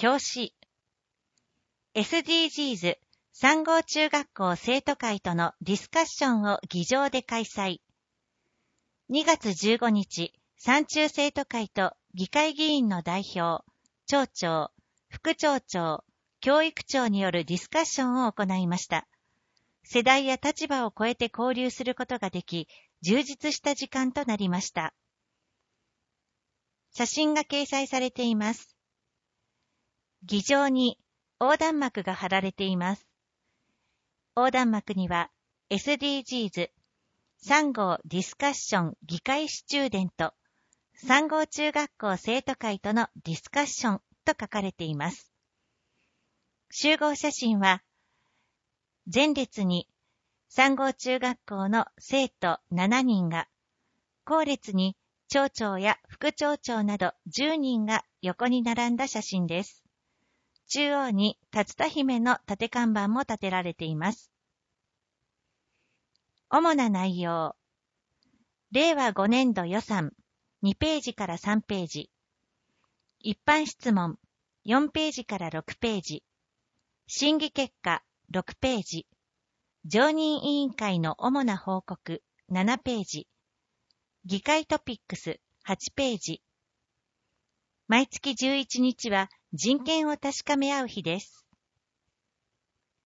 表紙 SDGs 3号中学校生徒会とのディスカッションを議場で開催。2月15日、三中生徒会と議会議員の代表、町長、副町長、教育長によるディスカッションを行いました。世代や立場を超えて交流することができ、充実した時間となりました。写真が掲載されています。議場に横断幕が貼られています。横断幕には SDGs 3号ディスカッション議会スチューデント3号中学校生徒会とのディスカッションと書かれています。集合写真は前列に3号中学校の生徒7人が、後列に町長や副町長など10人が横に並んだ写真です。中央に竜田姫の縦看板も立てられています。主な内容。令和5年度予算2ページから3ページ。一般質問4ページから6ページ。審議結果6ページ。常任委員会の主な報告7ページ。議会トピックス8ページ。毎月11日は人権を確かめ合う日です。